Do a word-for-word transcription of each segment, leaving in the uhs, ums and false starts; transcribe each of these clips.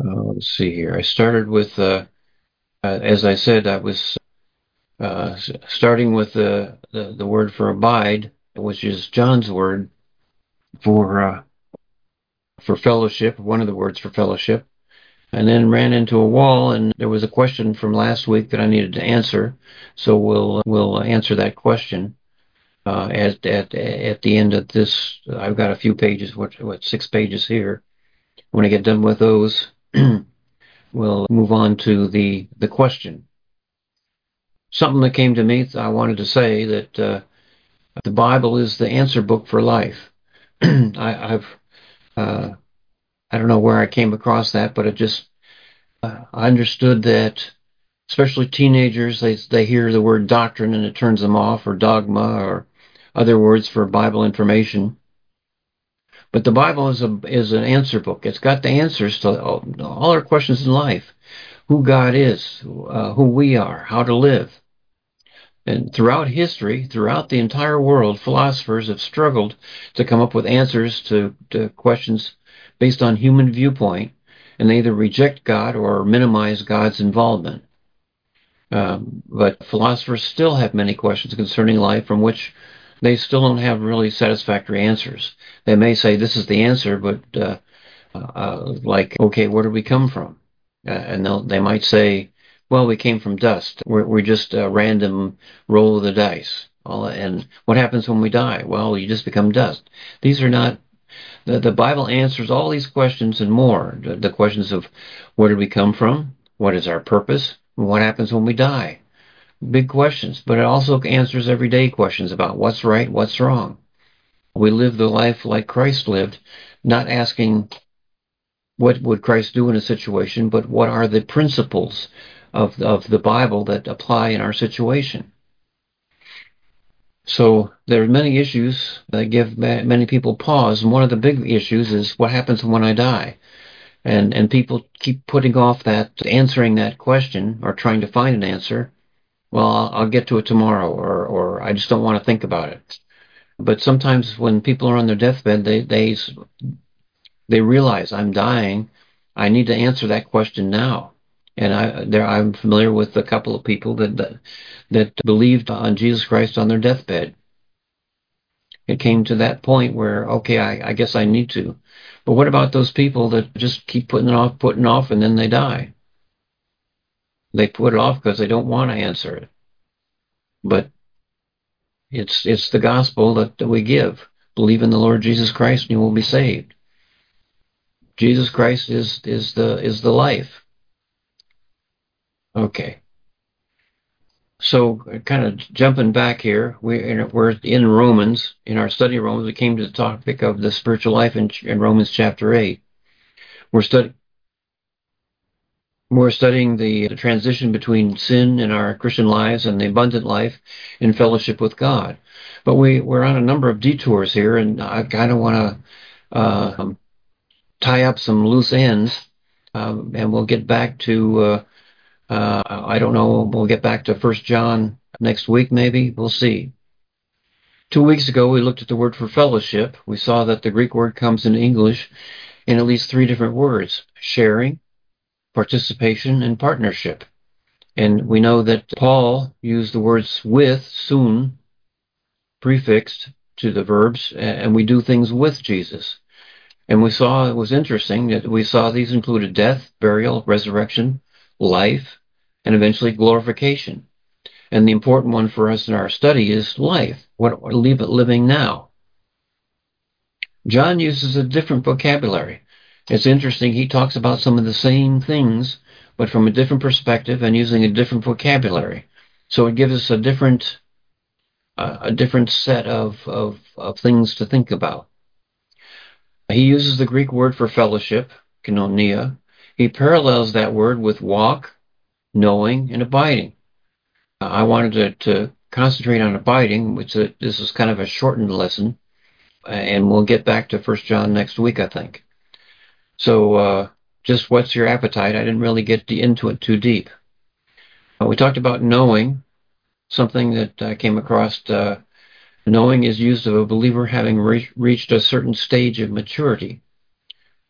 Uh, let's see here. I started with, uh, uh, as I said, I was uh, starting with the, the the word for abide, which is John's word for uh, for fellowship, one of the words for fellowship, and then ran into a wall, and there was a question from last week that I needed to answer, so we'll we'll answer that question uh, at at at the end of this. I've got a few pages, what what six pages here. When I get done with those, we'll move on to the the question. Something that came to me, I wanted to say that uh, the Bible is the answer book for life. I, I've uh, I don't know where I came across that, but it just uh, I understood that, especially teenagers, they they hear the word doctrine and it turns them off, or dogma, or other words for Bible information. But the Bible is a is an answer book. It's got the answers to all, all our questions in life: who God is, uh, who we are, how to live. And throughout history, throughout the entire world, philosophers have struggled to come up with answers to, to questions based on human viewpoint, and they either reject God or minimize God's involvement. Um, but philosophers still have many questions concerning life from which they still don't have really satisfactory answers. They may say this is the answer, but uh, uh, like, okay, where did we come from? Uh, and they'll, they might say, well, we came from dust. We're, we're just a random roll of the dice. And what happens when we die? Well, you just become dust. These are not, the, the Bible answers all these questions and more. The, the questions of where did we come from? What is our purpose? And what happens when we die? Big questions, but it also answers everyday questions about what's right, what's wrong. We live the life like Christ lived, not asking what would Christ do in a situation, but what are the principles of, of the Bible that apply in our situation. So there are many issues that give many people pause, and one of the big issues is what happens when I die. And and people keep putting off that, answering that question, or trying to find an answer. Well, I'll, I'll get to it tomorrow, or or I just don't want to think about it. But sometimes when people are on their deathbed, they they they realize I'm dying. I need to answer that question now. And I, there, I'm familiar with a couple of people that, that that believed on Jesus Christ on their deathbed. It came to that point where, okay, I, I guess I need to. But what about those people that just keep putting it off, putting it off, and then they die? They put it off because they don't want to answer it. But it's it's the gospel that, that we give. Believe in the Lord Jesus Christ, and you will be saved. Jesus Christ is is the is the life. Okay. So, kind of jumping back here, we, we're in Romans. In our study of Romans, we came to the topic of the spiritual life in, in Romans chapter eight. We're, study, we're studying the, the transition between sin in our Christian lives and the abundant life in fellowship with God. But we, we're on a number of detours here, and I kind of want to uh, tie up some loose ends, um, and we'll get back to... Uh, Uh, I don't know. We'll get back to First John next week, maybe. We'll see. Two weeks ago, we looked at the word for fellowship. We saw that the Greek word comes in English in at least three different words: sharing, participation, and partnership. And we know that Paul used the words with, soon, prefixed to the verbs, and we do things with Jesus. And we saw, it was interesting that we saw these included death, burial, resurrection, life, and eventually glorification. And the important one for us in our study is life. What leave it living now? John uses a different vocabulary. It's interesting. He talks about some of the same things, but from a different perspective and using a different vocabulary. So it gives us a different, uh, a different set of, of of things to think about. He uses the Greek word for fellowship, koinonia. He parallels that word with walk, knowing, and abiding. I wanted to, to concentrate on abiding, which uh, this is kind of a shortened lesson, and we'll get back to First John next week, I think. So uh, just what's your appetite? I didn't really get into it too deep. Uh, we talked about knowing, something that I came across. Uh, knowing is used of a believer having re- reached a certain stage of maturity.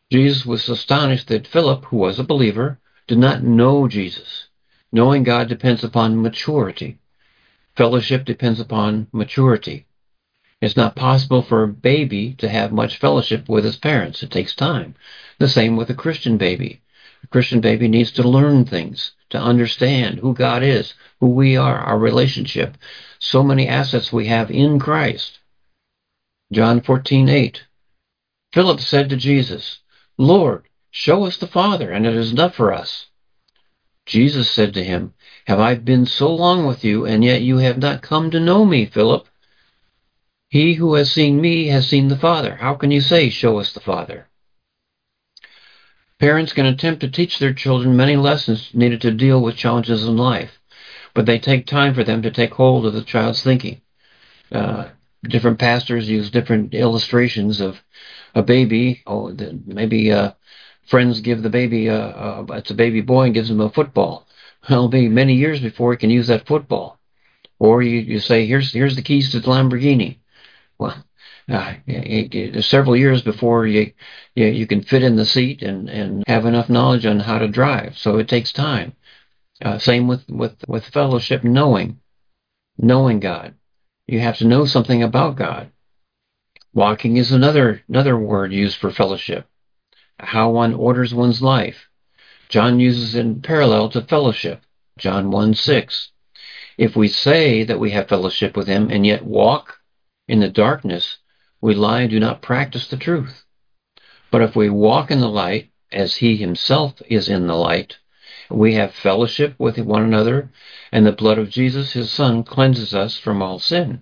Jesus was astonished that Philip, who was a believer, did not know Jesus. Knowing God depends upon maturity. Fellowship depends upon maturity. It's not possible for a baby to have much fellowship with his parents. It takes time. The same with a Christian baby. A Christian baby needs to learn things, to understand who God is, who we are, our relationship. So many assets we have in Christ. John fourteen eight. Philip said to Jesus, Lord, show us the Father, and it is enough for us. Jesus said to him, Have I been so long with you, and yet you have not come to know me, Philip? He who has seen me has seen the Father. How can you say, Show us the Father? Parents can attempt to teach their children many lessons needed to deal with challenges in life, but they take time for them to take hold of the child's thinking. Uh, different pastors use different illustrations of a baby. Oh, maybe uh, friends give the baby, a, a, it's a baby boy, and gives him a football. It'll be many years before he can use that football. Or you, you say, here's here's the keys to the Lamborghini. Well, uh, it, it, several years before you, you you can fit in the seat and, and have enough knowledge on how to drive. So it takes time. Uh, same with, with, with fellowship, knowing, knowing God. You have to know something about God. Walking is another another word used for fellowship. How one orders one's life. John uses it in parallel to fellowship. John one six. If we say that we have fellowship with him and yet walk in the darkness, we lie and do not practice the truth. But if we walk in the light, as he himself is in the light, we have fellowship with one another, and the blood of Jesus, his Son, cleanses us from all sin.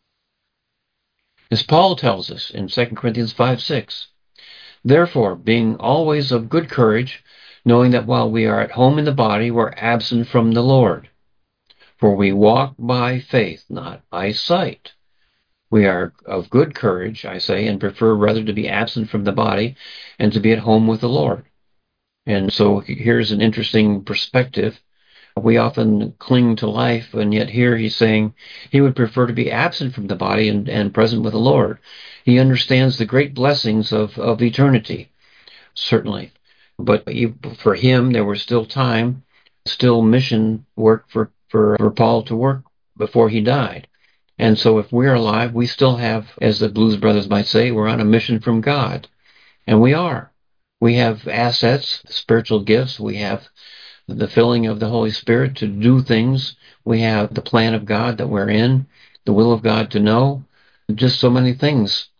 As Paul tells us in Second Corinthians five six, Therefore, being always of good courage, knowing that while we are at home in the body, we're absent from the Lord. For we walk by faith, not by sight. We are of good courage, I say, and prefer rather to be absent from the body and to be at home with the Lord. And so here's an interesting perspective. We often cling to life, and yet here he's saying he would prefer to be absent from the body and, and present with the Lord. He understands the great blessings of, of eternity, certainly. But for him, there was still time, still mission work for, for, for Paul to work before he died. And so if we're alive, we still have, as the Blues Brothers might say, we're on a mission from God. And we are. We have assets, spiritual gifts. We have the filling of the Holy Spirit to do things. We have the plan of God that we're in, the will of God to know, just so many things.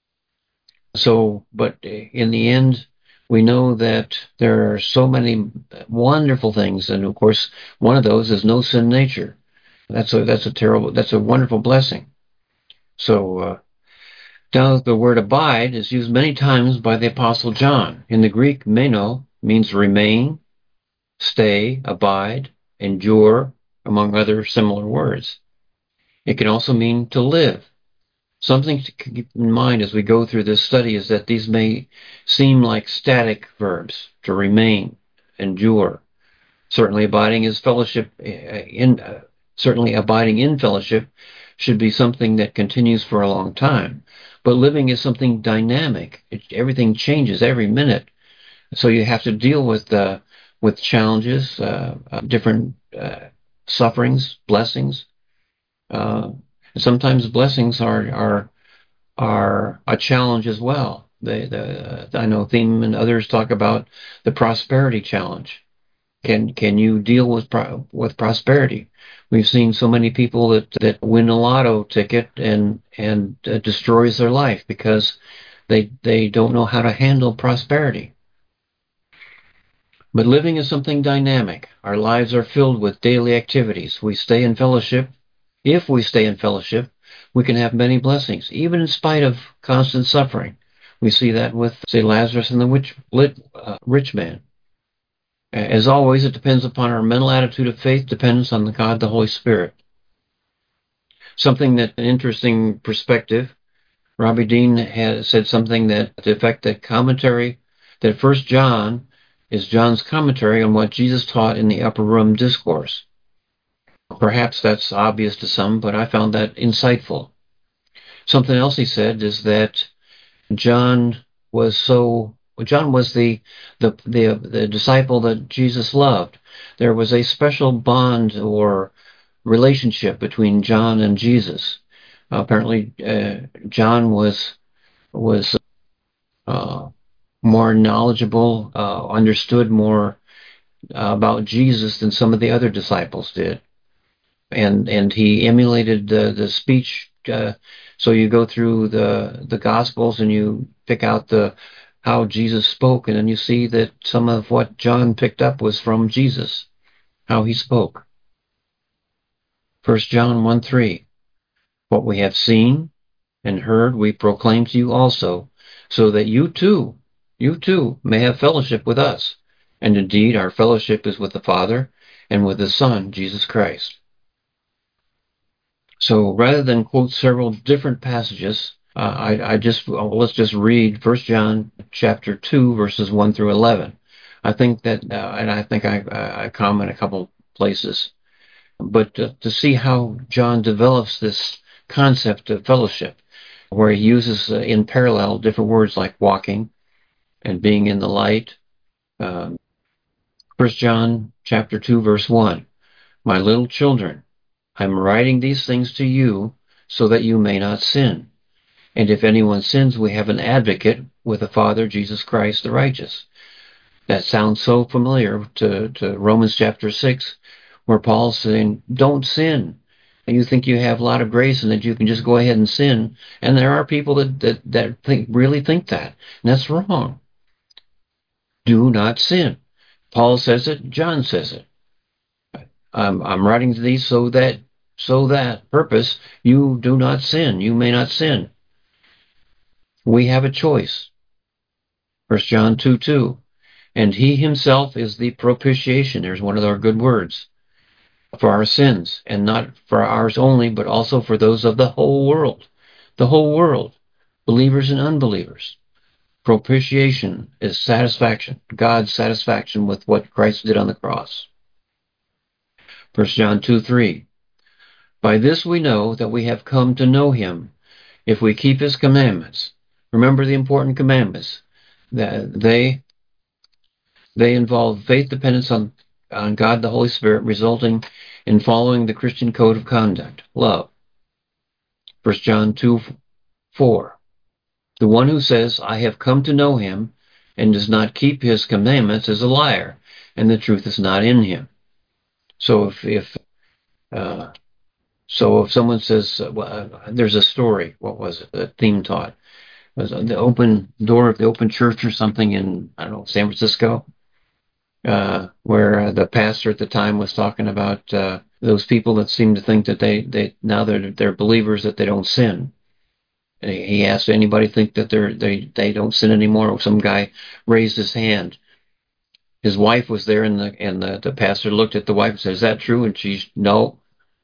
So, but in the end, we know that there are so many wonderful things. And of course, one of those is no sin nature. That's a, that's a terrible, that's a wonderful blessing. So, uh, now the word abide is used many times by the Apostle John. In the Greek, meno means remain, stay, abide, endure, among other similar words. It can also mean to live. Something to keep in mind as we go through this study is that these may seem like static verbs, to remain, endure. Certainly abiding is fellowship in uh, certainly abiding in fellowship should be something that continues for a long time. But living is something dynamic. It, everything changes every minute. So you have to deal with uh, with challenges, uh, uh, different uh, sufferings, blessings. Uh, and sometimes blessings are are are a challenge as well. They, the, I know Theme and others talk about the prosperity challenge. Can can you deal with pro, with prosperity? We've seen so many people that, that win a lotto ticket and and uh, destroys their life because they they don't know how to handle prosperity. But living is something dynamic. Our lives are filled with daily activities. We stay in fellowship. If we stay in fellowship, we can have many blessings, even in spite of constant suffering. We see that with, say, Lazarus and the rich, uh, rich man. As always, it depends upon our mental attitude of faith, depends on the God, the Holy Spirit. Something that, an interesting perspective, Robbie Dean has said something that, to the effect that commentary, that First John is John's commentary on what Jesus taught in the Upper Room Discourse. Perhaps that's obvious to some, but I found that insightful. Something else he said is that John was so John was the, the the the disciple that Jesus loved. There was a special bond or relationship between John and Jesus. Uh, apparently, uh, John was was uh, more knowledgeable, uh, understood more uh, about Jesus than some of the other disciples did, and and he emulated the the speech. Uh, so you go through the the Gospels and you pick out the how Jesus spoke, and then you see that some of what John picked up was from Jesus, how he spoke. First John one three, what we have seen and heard we proclaim to you also, so that you too, you too may have fellowship with us. And indeed our fellowship is with the Father and with His Son, Jesus Christ. So rather than quote several different passages, uh, I, I just well, let's just read First John chapter two, verses one through eleven. I think that, uh, and I think I, I comment a couple places, but to, to see how John develops this concept of fellowship, where he uses uh, in parallel different words like walking and being in the light. Um, First John chapter two, verse one, my little children, I'm writing these things to you so that you may not sin. And if anyone sins, we have an advocate with the Father, Jesus Christ the righteous. That sounds so familiar to, to Romans chapter six, where Paul's saying, don't sin. And you think you have a lot of grace and that you can just go ahead and sin. And there are people that, that, that think, really think that. And that's wrong. Do not sin. Paul says it, John says it. I'm, I'm writing to these so that, so that purpose, you do not sin. You may not sin. We have a choice. First John two two. And he himself is the propitiation. There's one of our good words. For our sins, and not for ours only, but also for those of the whole world. The whole world. Believers and unbelievers. Propitiation is satisfaction. God's satisfaction with what Christ did on the cross. First John two three. By this we know that we have come to know him, if we keep his commandments. Remember the important commandments. That they they involve faith dependence on, on God the Holy Spirit, resulting in following the Christian code of conduct, love. First John two four. The one who says, I have come to know him, and does not keep his commandments is a liar, and the truth is not in him. So if if uh, so if someone says, uh, well, uh, there's a story, what was it, a theme taught, it was the open door of the open church or something in, I don't know, San Francisco, uh, where uh, the pastor at the time was talking about uh, those people that seem to think that they, they now they're, they're believers, that they don't sin. And he asked, anybody think that they're, they they don't sin anymore? Some guy raised his hand. His wife was there, and the and the, the pastor looked at the wife and said, is that true? And she's, no.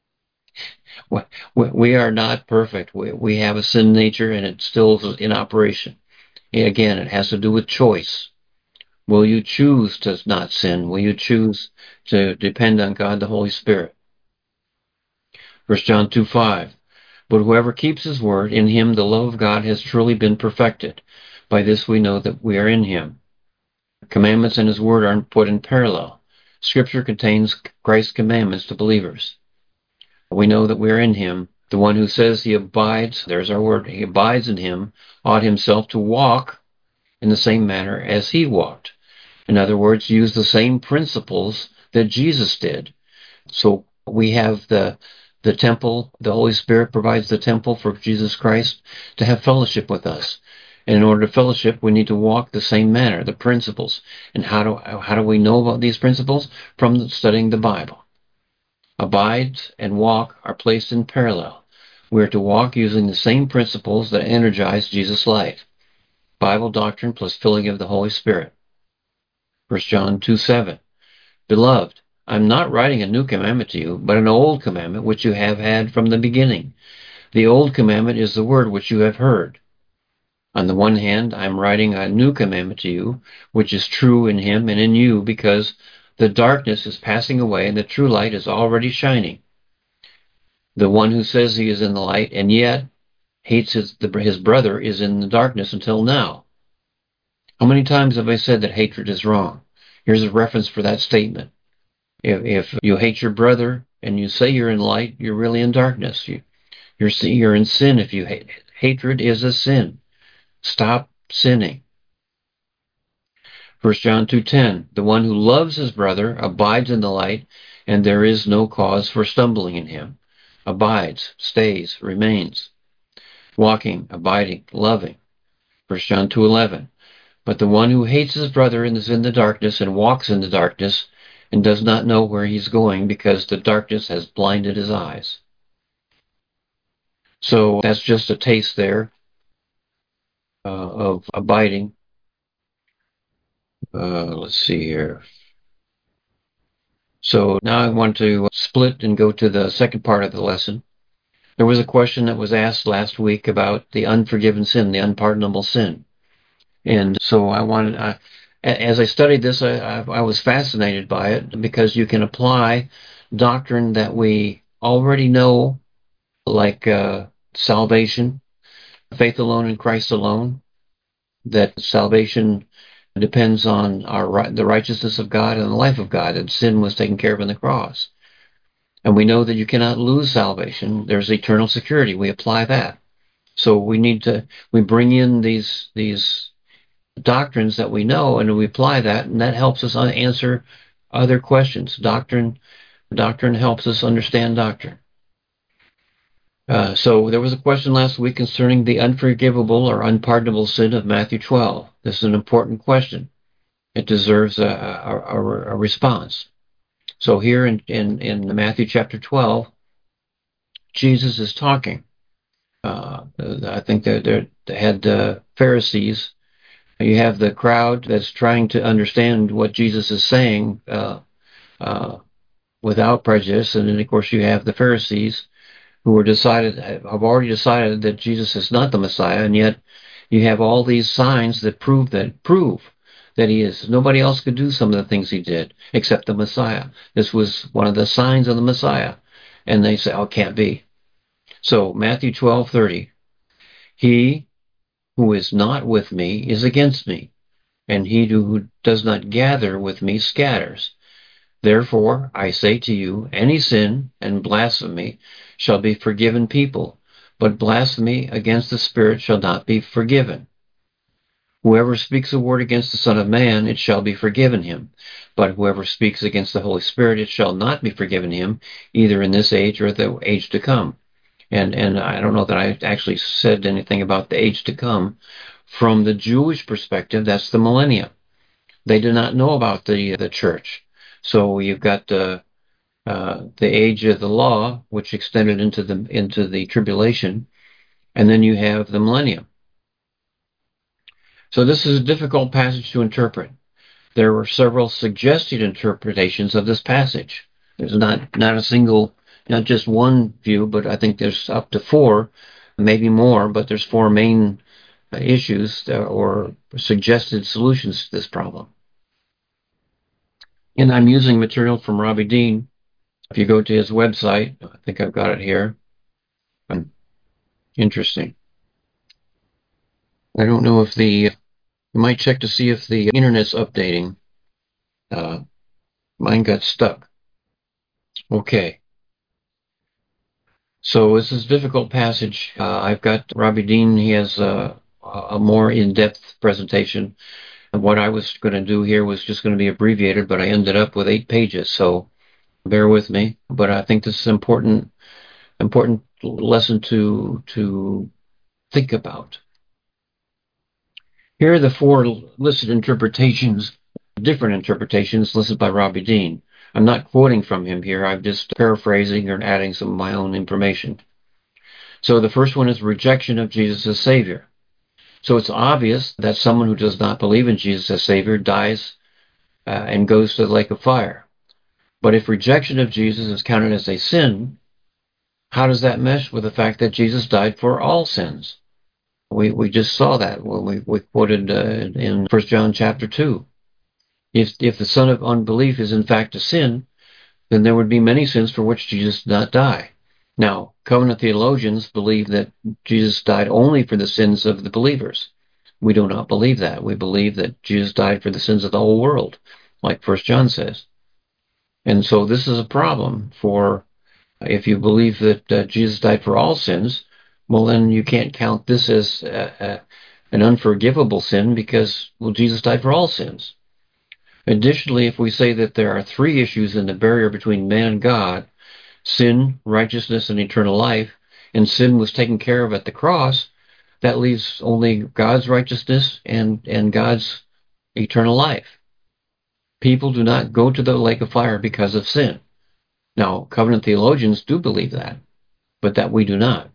We are not perfect. We, we have a sin nature, and it's still in operation. And again, it has to do with choice. Will you choose to not sin? Will you choose to depend on God the Holy Spirit? First John two five. But whoever keeps his word, in him the love of God has truly been perfected. By this we know that we are in him. Commandments and his word aren't put in parallel. Scripture contains Christ's commandments to believers. We know that we are in him. The one who says he abides, there's our word, he abides in him, ought himself to walk in the same manner as he walked. In other words, use the same principles that Jesus did. So we have the the temple, the Holy Spirit provides the temple for Jesus Christ to have fellowship with us. And in order to fellowship, we need to walk the same manner, the principles. And how do how do we know about these principles? From studying the Bible. Abide and walk are placed in parallel. We are to walk using the same principles that energize Jesus' life. Bible doctrine plus filling of the Holy Spirit. First John two seven. Beloved, I am not writing a new commandment to you, but an old commandment which you have had from the beginning. The old commandment is the word which you have heard. On the one hand, I am writing a new commandment to you, which is true in him and in you, because the darkness is passing away and the true light is already shining. The one who says he is in the light and yet hates his, his brother is in the darkness until now. How many times have I said that hatred is wrong? Here's a reference for that statement. If, if you hate your brother and you say you're in light, you're really in darkness. You, you're, you're in sin if you hate. Hatred is a sin. Stop sinning. First John two ten, the one who loves his brother abides in the light, and there is no cause for stumbling in him. Abides, stays, remains. Walking, abiding, loving. First John two eleven, but the one who hates his brother and is in the darkness and walks in the darkness and does not know where he's going because the darkness has blinded his eyes. So that's just a taste there uh, of abiding. Uh, let's see here. So now I want to split and go to the second part of the lesson. There was a question that was asked last week about the unforgiven sin, the unpardonable sin. And so I wanted, I, as I studied this, I, I, I was fascinated by it because you can apply doctrine that we already know, like uh, salvation, faith alone in Christ alone, that salvation depends on our the righteousness of God and the life of God, and sin was taken care of in the cross. And we know that you cannot lose salvation. There's eternal security. We apply that. So we need to, we bring in these, these doctrines that we know and we apply that, and that helps us answer other questions. Doctrine, doctrine helps us understand doctrine. Uh, so there was a question last week concerning the unforgivable or unpardonable sin of Matthew twelve. This is an important question. It deserves a, a, a, a response. So here in, in, in Matthew chapter twelve, Jesus is talking. Uh, I think that they had uh, Pharisees. You have the crowd that's trying to understand what Jesus is saying uh, uh, without prejudice, and then of course you have the Pharisees who are decided have already decided that Jesus is not the Messiah, and yet you have all these signs that prove that prove that he is. Nobody else could do some of the things he did except the Messiah. This was one of the signs of the Messiah, and they say, "Oh, it can't be." So Matthew twelve thirty, he who is not with me is against me, and he who does not gather with me scatters. Therefore, I say to you, any sin and blasphemy shall be forgiven people, but blasphemy against the Spirit shall not be forgiven. Whoever speaks a word against the Son of Man, it shall be forgiven him. But whoever speaks against the Holy Spirit, it shall not be forgiven him, either in this age or the age to come. And and I don't know that I actually said anything about the age to come. From the Jewish perspective, that's the millennium. They did not know about the the church. So you've got the uh, the age of the law, which extended into the into the tribulation, and then you have the millennium. So this is a difficult passage to interpret. There were several suggested interpretations of this passage. There's not not a single, not just one view, but I think there's up to four, maybe more, but there's four main issues or suggested solutions to this problem. And I'm using material from Robbie Dean. If you go to his website, I think I've got it here. Um, interesting. I don't know if the, you might check to see if the internet's updating. Uh, mine got stuck. Okay. So this is a difficult passage. Uh, I've got Robbie Dean. He has a, a more in-depth presentation. And what I was going to do here was just going to be abbreviated, but I ended up with eight pages. So bear with me. But I think this is an important, important lesson to to think about. Here are the four listed interpretations, different interpretations listed by Robbie Dean. I'm not quoting from him here. I'm just paraphrasing or adding some of my own information. So the first one is rejection of Jesus as Savior. So it's obvious that someone who does not believe in Jesus as Savior dies uh, and goes to the lake of fire. But if rejection of Jesus is counted as a sin, how does that mesh with the fact that Jesus died for all sins? We we just saw that when we, we quoted uh, in First John chapter two. If if the son of unbelief is in fact a sin, then there would be many sins for which Jesus did not die. Now, covenant theologians believe that Jesus died only for the sins of the believers. We do not believe that. We believe that Jesus died for the sins of the whole world, like First John says. And so this is a problem for, if you believe that uh, Jesus died for all sins, well, then you can't count this as uh, uh, an unforgivable sin because, well, Jesus died for all sins. Additionally, if we say that there are three issues in the barrier between man and God, sin, righteousness, and eternal life, and sin was taken care of at the cross, that leaves only God's righteousness and, and God's eternal life. People do not go to the lake of fire because of sin. Now, covenant theologians do believe that, but that we do not.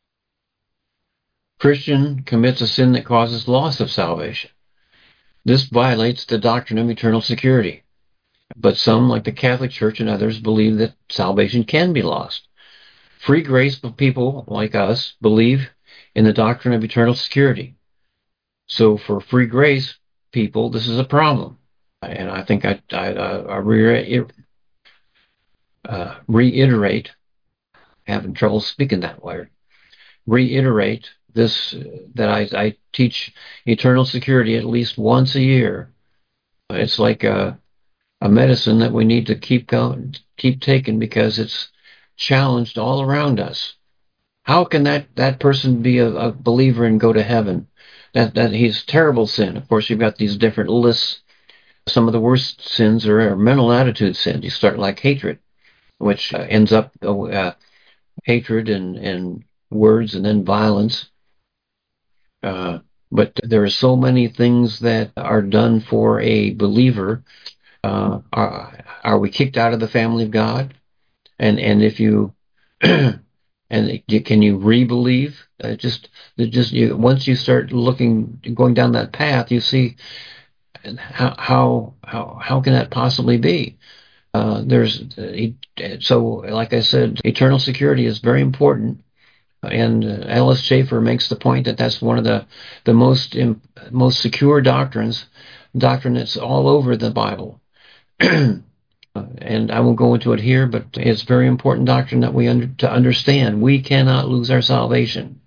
Christian commits a sin that causes loss of salvation. This violates the doctrine of eternal security. But some, like the Catholic Church and others, believe that salvation can be lost. Free grace people like us believe in the doctrine of eternal security. So for free grace people, this is a problem. And I think I, I, I re- uh, reiterate, having trouble speaking that word, reiterate this, uh, that I, I teach eternal security at least once a year. It's like a, a medicine that we need to keep going, keep taking because it's challenged all around us. How can that, that person be a, a believer and go to heaven? That that he's terrible sin. Of course, you've got these different lists. Some of the worst sins are, are mental attitude sins. You start like hatred, which uh, ends up uh, hatred and, and words and then violence. Uh, but there are so many things that are done for a believer. Uh, are, are we kicked out of the family of God? And and if you and can you re-believe? Uh, just just you, once you start looking, going down that path, you see how how how how can that possibly be? Uh, there's so like I said, eternal security is very important. And uh, Alice Schaefer makes the point that that's one of the the most um, most secure doctrines, doctrine that's all over the Bible. And I won't go into it here, but it's very important doctrine that we under, to understand. We cannot lose our salvation.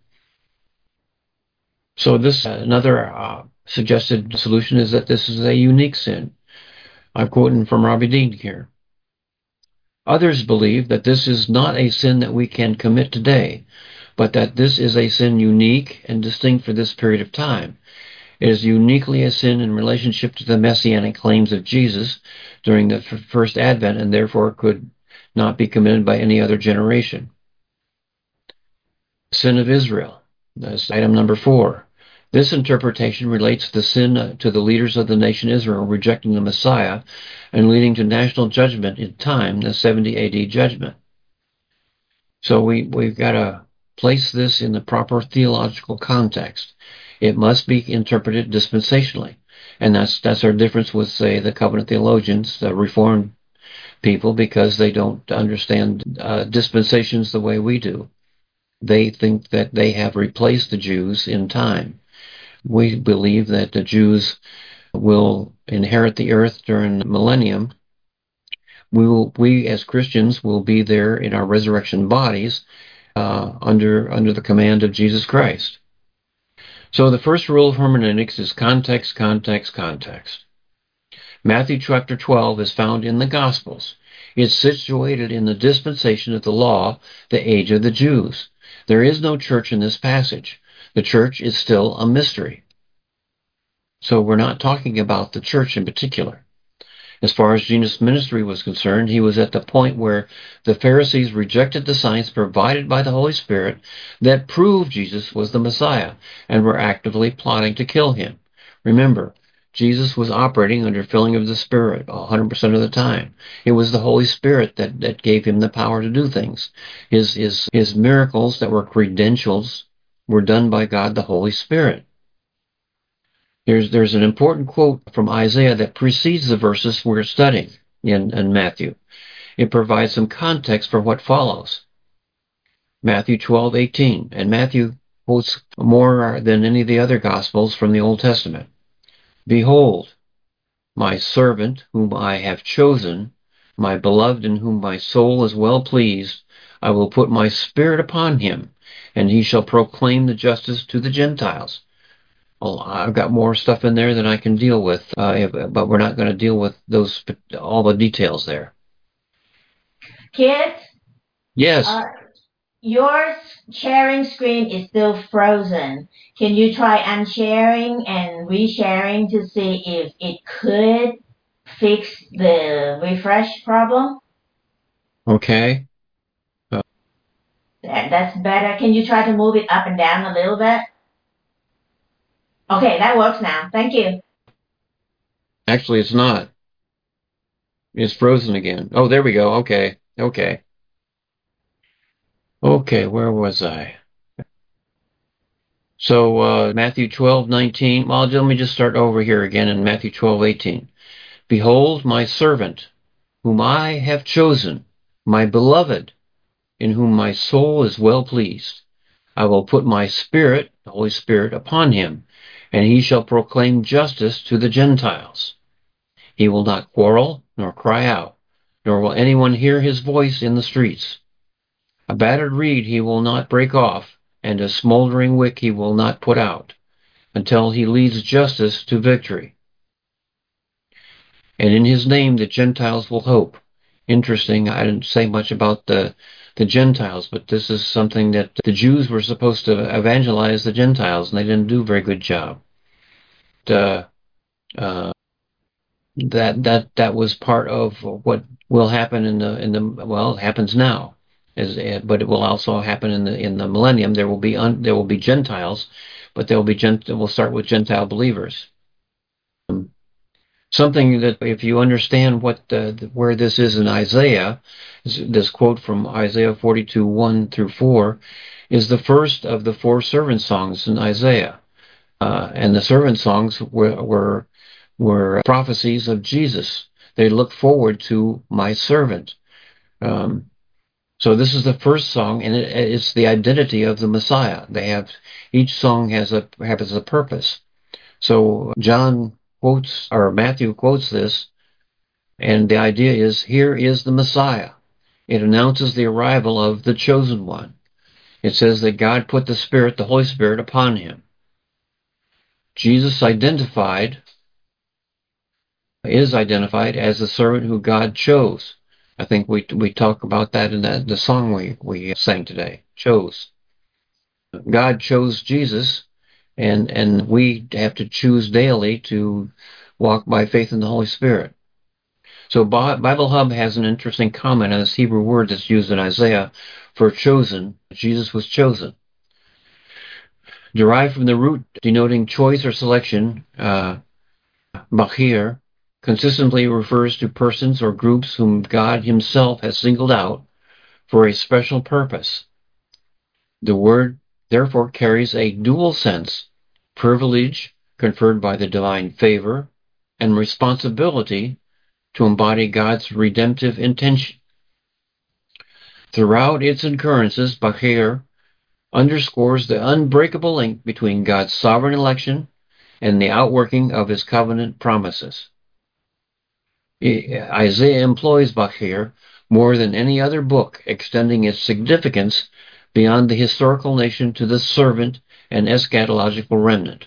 So this uh, another uh, suggested solution is that this is a unique sin. I'm quoting from Robbie Dean here. Others believe that this is not a sin that we can commit today, but that this is a sin unique and distinct for this period of time. It is uniquely a sin in relationship to the messianic claims of Jesus during the first advent, and therefore could not be committed by any other generation. Sin of Israel. That's item number four. This interpretation relates the sin to the leaders of the nation Israel rejecting the Messiah and leading to national judgment in time, the seventy A D judgment. So we, we've got to place this in the proper theological context. It must be interpreted dispensationally. And that's that's our difference with, say, the covenant theologians, the Reformed people, because they don't understand uh, dispensations the way we do. They think that they have replaced the Jews in time. We believe that the Jews will inherit the earth during the millennium. We will, we as Christians will be there in our resurrection bodies uh, under under the command of Jesus Christ. So the first rule of hermeneutics is context, context, context. Matthew chapter twelve is found in the Gospels. It's situated in the dispensation of the law, the age of the Jews. There is no church in this passage. The church is still a mystery. So we're not talking about the church in particular. As far as Jesus' ministry was concerned, he was at the point where the Pharisees rejected the signs provided by the Holy Spirit that proved Jesus was the Messiah and were actively plotting to kill him. Remember, Jesus was operating under filling of the Spirit one hundred percent of the time. It was the Holy Spirit that, that gave him the power to do things. His, his, his miracles that were credentials were done by God the Holy Spirit. There's, there's an important quote from Isaiah that precedes the verses we're studying in, in Matthew. It provides some context for what follows. Matthew twelve eighteen, and Matthew quotes more than any of the other Gospels from the Old Testament. Behold, my servant whom I have chosen, my beloved in whom my soul is well pleased. I will put my spirit upon him, and he shall proclaim the justice to the Gentiles. Well, I've got more stuff in there than I can deal with, uh, if, but we're not going to deal with those all the details there. Kids, Yes. uh, your sharing screen is still frozen. Can you try unsharing and resharing to see if it could fix the refresh problem? Okay. Uh, That, that's better. Can you try to move it up and down a little bit? Okay, that works now. Thank you. actually, it's not. It's frozen again. Oh, there we go. Okay. Okay. Okay. Where was I? So uh, Matthew twelve nineteen. Well, let me just start over here again in Matthew twelve eighteen. Behold, my servant, whom I have chosen, my beloved, in whom my soul is well pleased. I will put my Spirit, the Holy Spirit, upon him, and he shall proclaim justice to the Gentiles. He will not quarrel, nor cry out, nor will anyone hear his voice in the streets. A battered reed he will not break off, and a smoldering wick he will not put out, until he leads justice to victory. And in his name the Gentiles will hope. Interesting, I didn't say much about the the Gentiles, but this is something that the Jews were supposed to evangelize the Gentiles, and they didn't do a very good job. Uh, uh, that that that was part of what will happen in the in the well, it happens now, is but it will also happen in the in the millennium. There will be un, there will be Gentiles, but there will be gent. We'll start with Gentile believers. Um, Something that, if you understand what the, where this is in Isaiah, this quote from Isaiah forty-two one through four, is the first of the four servant songs in Isaiah, uh, and the servant songs were, were were prophecies of Jesus. They look forward to my servant. Um, so this is the first song, and it, it's the identity of the Messiah. They have each song has a has a purpose. So John quotes, or Matthew quotes this, and the idea is, here is the Messiah. It announces the arrival of the chosen one. It says that God put the Spirit, the Holy Spirit, upon him. Jesus identified, is identified as the servant who God chose. I think we we talk about that in the, the song we, we sang today, chose. God chose Jesus, and, and we have to choose daily to walk by faith in the Holy Spirit. So Bible Hub has an interesting comment on this Hebrew word that's used in Isaiah for chosen. Jesus was chosen. Derived from the root denoting choice or selection, uh, Bachir, consistently refers to persons or groups whom God himself has singled out for a special purpose. The word therefore carries a dual sense: privilege conferred by the divine favor, and responsibility to embody God's redemptive intention. Throughout its occurrences, Bachir underscores the unbreakable link between God's sovereign election and the outworking of his covenant promises. Isaiah employs Bachir more than any other book, extending its significance beyond the historical nation to the servant and eschatological remnant.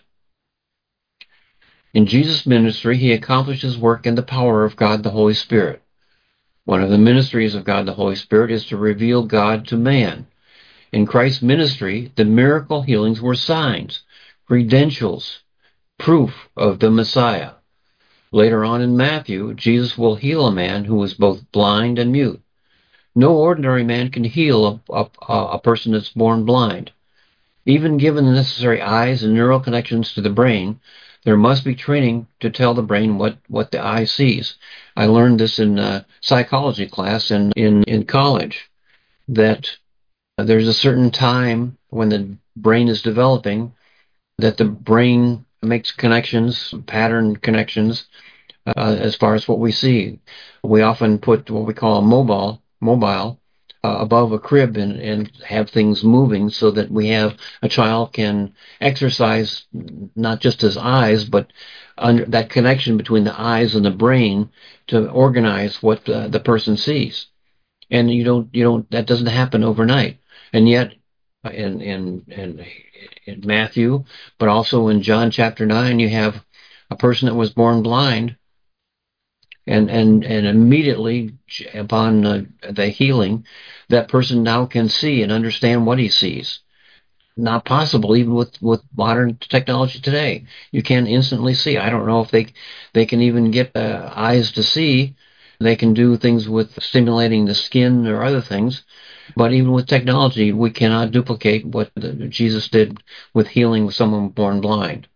In Jesus' ministry, he accomplished his work in the power of God the Holy Spirit. One of the ministries of God the Holy Spirit is to reveal God to man. In Christ's ministry, the miracle healings were signs, credentials, proof of the Messiah. Later on in Matthew, Jesus will heal a man who was both blind and mute. No ordinary man can heal a, a, a person that's born blind. Even given the necessary eyes and neural connections to the brain, there must be training to tell the brain what, what the eye sees. I learned this in a psychology class in, in, in college, that there's a certain time when the brain is developing that the brain makes connections, pattern connections, uh, as far as what we see. We often put what we call a mobile, mobile uh, above a crib and, and have things moving so that we have a child can exercise not just his eyes, but under that connection between the eyes and the brain to organize what uh, the person sees. And you don't, you don't, that doesn't happen overnight. And yet in, in, in, in Matthew, but also in John chapter nine, you have a person that was born blind, and, and, and immediately upon uh, the healing, that person now can see and understand what he sees. Not possible even with, with modern technology today. You can instantly see. I don't know if they they can even get uh, eyes to see. They can do things with stimulating the skin or other things, but even with technology, we cannot duplicate what the, Jesus did with healing someone born blind.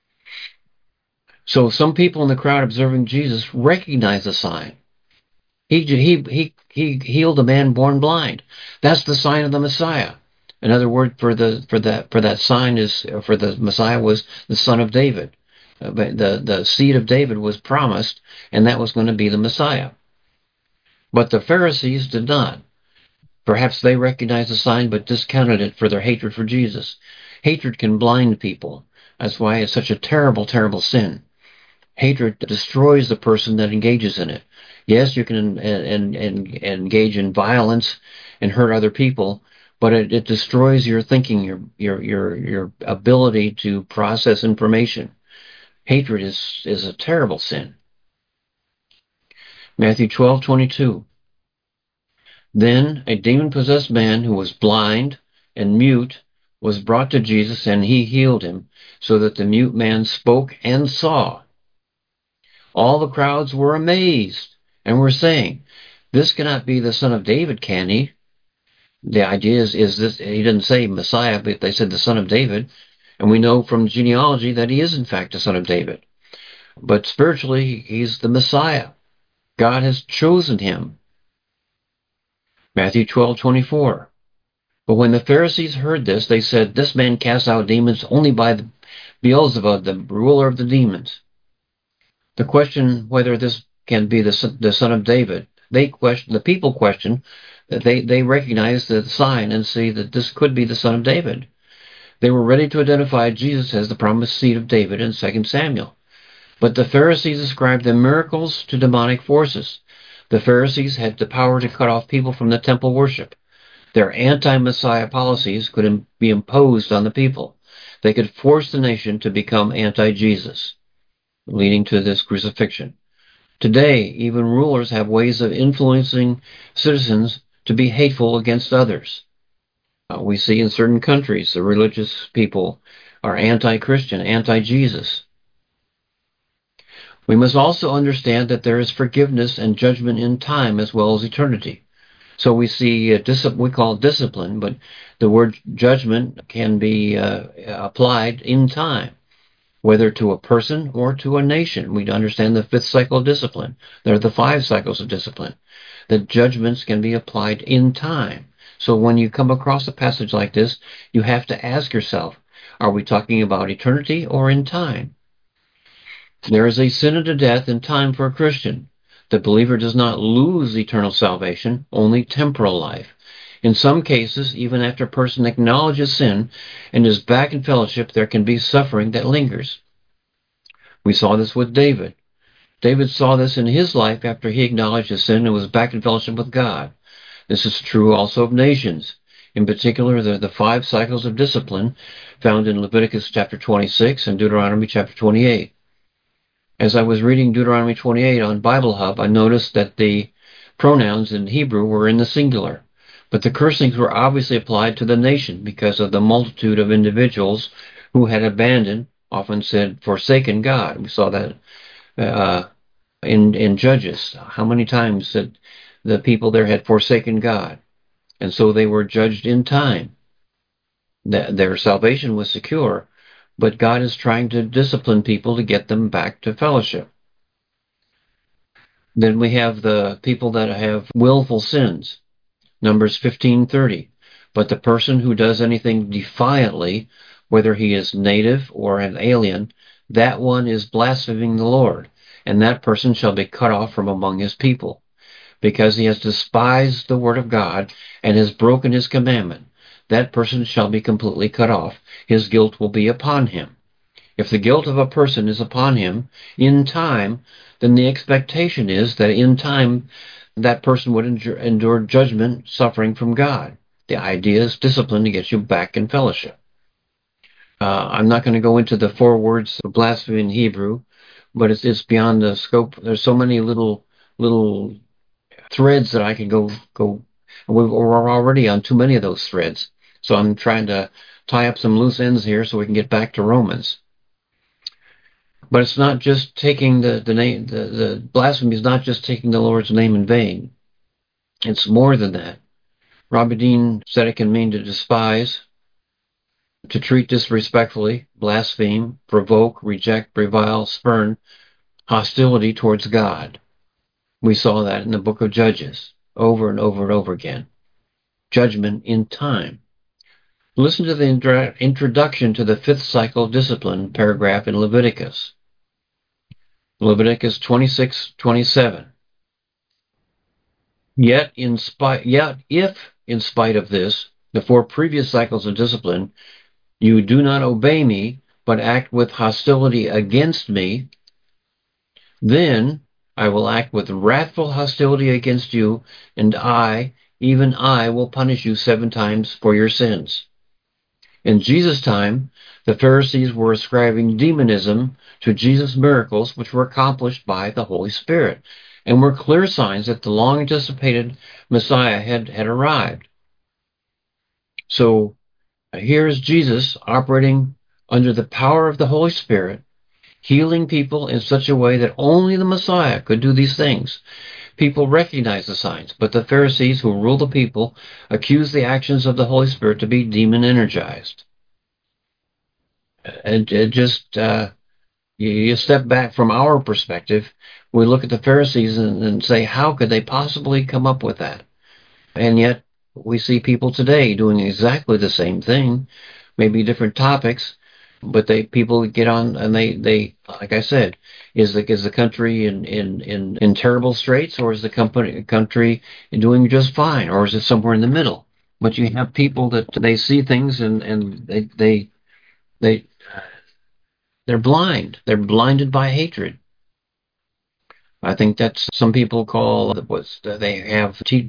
So some people in the crowd observing Jesus recognized the sign. He he he he healed a man born blind. That's the sign of the Messiah. Another word for the for that for that sign is for the Messiah was the son of David. Uh, the the seed of David was promised, and that was going to be the Messiah. But the Pharisees did not. Perhaps they recognized the sign but discounted it for their hatred for Jesus. Hatred can blind people. That's why it's such a terrible, terrible sin. Hatred destroys the person that engages in it. Yes, you can and, and, and engage in violence and hurt other people, but it, it destroys your thinking, your your your your ability to process information. Hatred is is a terrible sin. Matthew twelve twenty-two. Then a demon-possessed man who was blind and mute was brought to Jesus, and he healed him, so that the mute man spoke and saw. All the crowds were amazed and were saying, "This cannot be the son of David, can he?" The idea is, is this, he didn't say Messiah, but they said the son of David. And we know from genealogy that he is in fact the son of David. But spiritually, he's the Messiah. God has chosen him. Matthew twelve twenty-four. But when the Pharisees heard this, they said, "This man casts out demons only by the Beelzebub, the ruler of the demons." The question whether this can be the, the son of David, they question, the people question, that they, they recognize the sign and see that this could be the son of David. They were ready to identify Jesus as the promised seed of David in Second Samuel. But the Pharisees ascribed the miracles to demonic forces. The Pharisees had the power to cut off people from the temple worship. Their anti-Messiah policies could be imposed on the people. They could force the nation to become anti-Jesus, leading to this crucifixion. Today, even rulers have ways of influencing citizens to be hateful against others. Uh, we see in certain countries the religious people are anti-Christian, anti-Jesus. We must also understand that there is forgiveness and judgment in time as well as eternity. So we see, uh, dis- we call it discipline, but the word judgment can be uh, applied in time, whether to a person or to a nation. We understand the fifth cycle of discipline. There are the five cycles of discipline. The judgments can be applied in time. So when you come across a passage like this, you have to ask yourself, are we talking about eternity or in time? There is a sin unto death in time for a Christian. The believer does not lose eternal salvation, only temporal life. In some cases, even after a person acknowledges sin and is back in fellowship, there can be suffering that lingers. We saw this with David. David saw this in his life after he acknowledged his sin and was back in fellowship with God. This is true also of nations. In particular, the, the five cycles of discipline found in Leviticus chapter twenty-six and Deuteronomy chapter twenty-eight. As I was reading Deuteronomy twenty-eight on Bible Hub, I noticed that the pronouns in Hebrew were in the singular, but the cursings were obviously applied to the nation because of the multitude of individuals who had abandoned, often said, forsaken God. We saw that uh, in in Judges. How many times that the people there had forsaken God, and so they were judged in time. That their salvation was secure, but God is trying to discipline people to get them back to fellowship. Then we have the people that have willful sins. Numbers fifteen thirty. But the person who does anything defiantly, whether he is native or an alien, that one is blaspheming the Lord, and that person shall be cut off from among his people, because he has despised the word of God and has broken his commandment. That person shall be completely cut off. His guilt will be upon him. If the guilt of a person is upon him in time, then the expectation is that in time that person would endure, endure judgment, suffering from God. The idea is discipline to get you back in fellowship. Uh, I'm not going to go into the four words of blasphemy in Hebrew, but it's, it's beyond the scope. There's so many little little threads that I could go go. We're already on too many of those threads, so I'm trying to tie up some loose ends here so we can get back to Romans. But it's not just taking the the name. The, the blasphemy is not just taking the Lord's name in vain. It's more than that. Robbie Dean said it can mean to despise, to treat disrespectfully, blaspheme, provoke, reject, revile, spurn, hostility towards God. We saw that in the book of Judges over and over and over again. Judgment in time. Listen to the introduction to the fifth cycle discipline paragraph in Leviticus. Leviticus twenty-six twenty-seven. Yet, in spite, yet if, in spite of this, the four previous cycles of discipline, you do not obey me, but act with hostility against me, then I will act with wrathful hostility against you, and I, even I, will punish you seven times for your sins. In Jesus' time, the Pharisees were ascribing demonism to Jesus' miracles, which were accomplished by the Holy Spirit, and were clear signs that the long-anticipated Messiah had, had arrived. So here's Jesus operating under the power of the Holy Spirit, healing people in such a way that only the Messiah could do these things. People recognize the signs, but the Pharisees who rule the people accuse the actions of the Holy Spirit to be demon-energized. And it just, uh, you, you step back from our perspective, we look at the Pharisees and, and say, how could they possibly come up with that? And yet, we see people today doing exactly the same thing, maybe different topics, but they people get on and they, they like I said, is the is the country in in, in, in terrible straits, or is the company country doing just fine, or is it somewhere in the middle? But you have people that they see things and, and they they they they're blind. They're blinded by hatred. I think that's some people call what's they have T,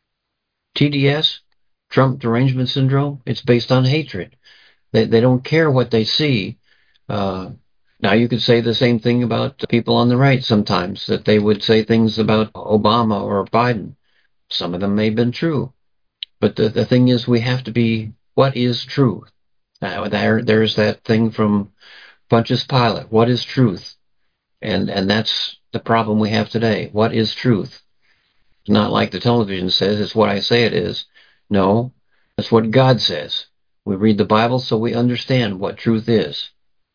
TDS, Trump derangement syndrome. It's based on hatred. They they don't care what they see. Uh, now you could say the same thing about people on the right sometimes, that they would say things about Obama or Biden. Some of them may have been true, but the the thing is, we have to be what is truth. Uh, there there's that thing from Pontius Pilate. What is truth? And and that's the problem we have today. What is truth? It's not like the television says, it's what I say it is. No, that's what God says. We read the Bible so we understand what truth is.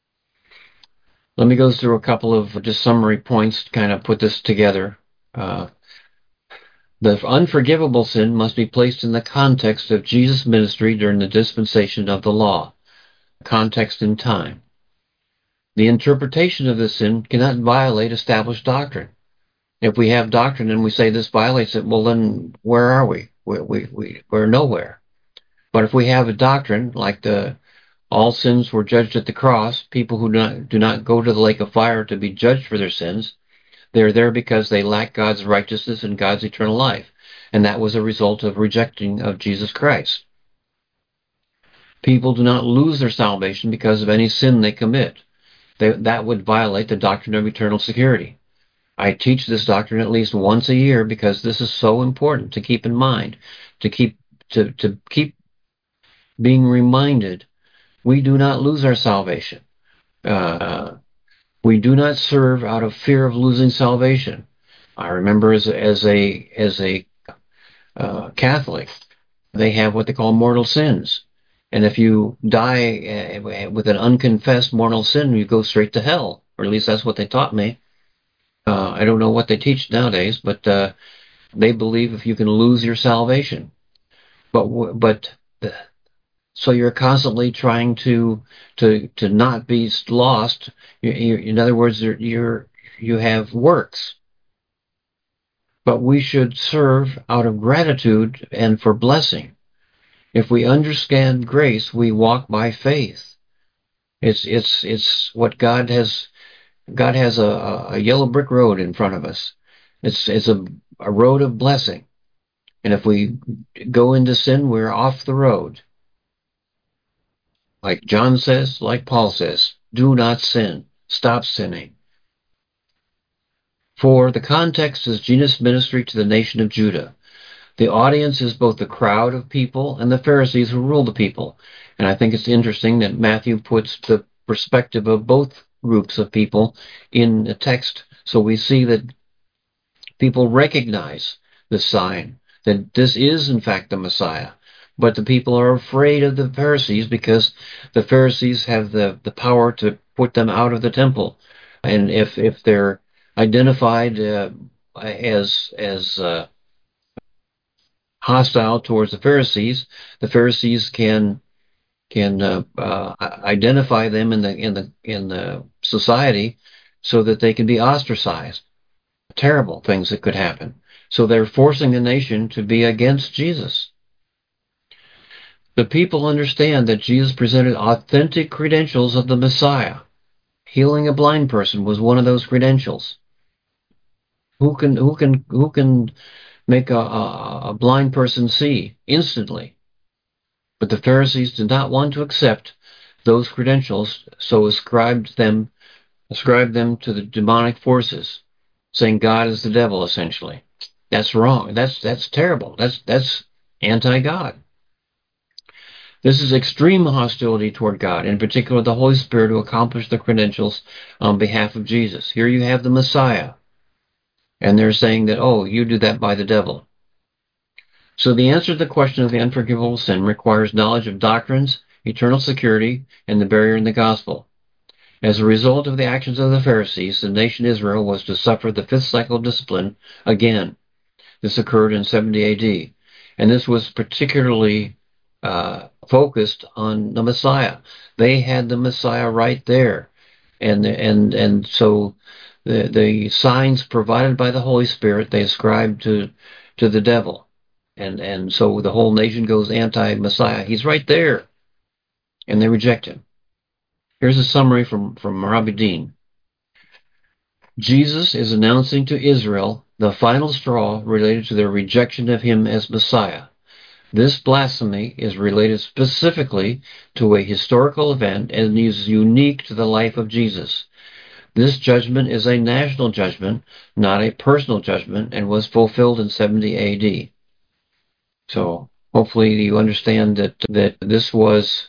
Let me go through a couple of just summary points to kind of put this together. Uh, the unforgivable sin must be placed in the context of Jesus' ministry during the dispensation of the law, context in time. The interpretation of this sin cannot violate established doctrine. If we have doctrine and we say this violates it, well, then where are we? We, we, we, we're nowhere. But if we have a doctrine like the all sins were judged at the cross, people who do not, do not go to the lake of fire to be judged for their sins, they're there because they lack God's righteousness and God's eternal life. And that was a result of rejecting of Jesus Christ. People do not lose their salvation because of any sin they commit. They, that would violate the doctrine of eternal security. I teach this doctrine at least once a year because this is so important to keep in mind, to keep to, to keep being reminded. We do not lose our salvation. Uh, we do not serve out of fear of losing salvation. I remember as a, as a as a uh, Catholic, they have what they call mortal sins, and if you die uh, with an unconfessed mortal sin, you go straight to hell, or at least that's what they taught me. Uh, I don't know what they teach nowadays, but uh, they believe if you can lose your salvation. But but so you're constantly trying to to to not be lost. You, you, in other words, you're, you're you have works. But we should serve out of gratitude and for blessing. If we understand grace, we walk by faith. It's it's it's what God has. God has a, a yellow brick road in front of us. It's it's a, a road of blessing. And if we go into sin, we're off the road. Like John says, like Paul says, do not sin. Stop sinning. For the context is Jesus' ministry to the nation of Judah. The audience is both the crowd of people and the Pharisees who rule the people. And I think it's interesting that Matthew puts the perspective of both groups of people in the text. So we see that people recognize the sign, that this is in fact the Messiah. But the people are afraid of the Pharisees because the Pharisees have the, the power to put them out of the temple. And if, if they're identified uh, as, as uh, hostile towards the Pharisees, the Pharisees can can uh, uh, identify them in the in the in the society, so that they can be ostracized. Terrible things that could happen. So they're forcing the nation to be against Jesus. The people understand that Jesus presented authentic credentials of the Messiah. Healing a blind person was one of those credentials. Who can who can who can make a, a, a blind person see instantly? But the Pharisees did not want to accept those credentials, so ascribed them ascribed them to the demonic forces, saying God is the devil, essentially. That's wrong. That's that's terrible. That's that's anti-God. This is extreme hostility toward God, in particular the Holy Spirit, who accomplished the credentials on behalf of Jesus. Here you have the Messiah, and they're saying that, oh, you do that by the devil. So the answer to the question of the unforgivable sin requires knowledge of doctrines, eternal security, and the barrier in the gospel. As a result of the actions of the Pharisees, the nation Israel was to suffer the fifth cycle of discipline again. This occurred in seventy A D, and this was particularly uh, focused on the Messiah. They had the Messiah right there, and and and so the the signs provided by the Holy Spirit they ascribed to to the devil. And and so the whole nation goes anti-Messiah. He's right there, and they reject him. Here's a summary from, from Rabbi Dean. Jesus is announcing to Israel the final straw related to their rejection of him as Messiah. This blasphemy is related specifically to a historical event and is unique to the life of Jesus. This judgment is a national judgment, not a personal judgment, and was fulfilled in seventy A D. So hopefully you understand that that this was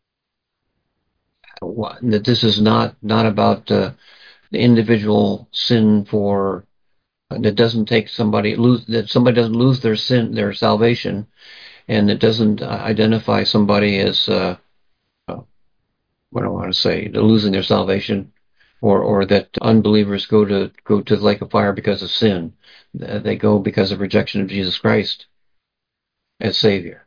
that this is not not about uh, the individual sin for that doesn't take somebody lose that somebody doesn't lose their sin their salvation, and it doesn't identify somebody as uh, uh, what do I want to say losing their salvation, or or that unbelievers go to go to the lake of fire because of sin. They go because of rejection of Jesus Christ as Savior.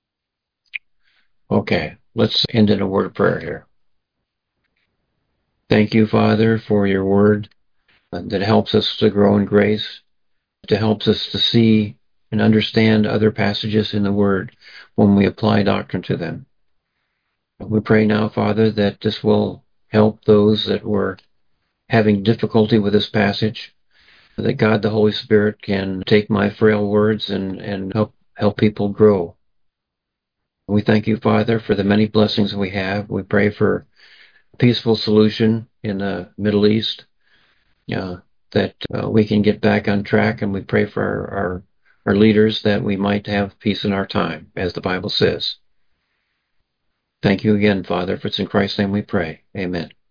Okay, let's end in a word of prayer here. Thank you, Father, for your word that helps us to grow in grace, that helps us to see and understand other passages in the word when we apply doctrine to them. We pray now, Father, that this will help those that were having difficulty with this passage, that God the Holy Spirit can take my frail words and, and help help people grow. We thank you, Father, for the many blessings we have. We pray for a peaceful solution in the Middle East, uh, that uh, we can get back on track, and we pray for our, our, our leaders that we might have peace in our time, as the Bible says. Thank you again, Father, for it's in Christ's name we pray. Amen.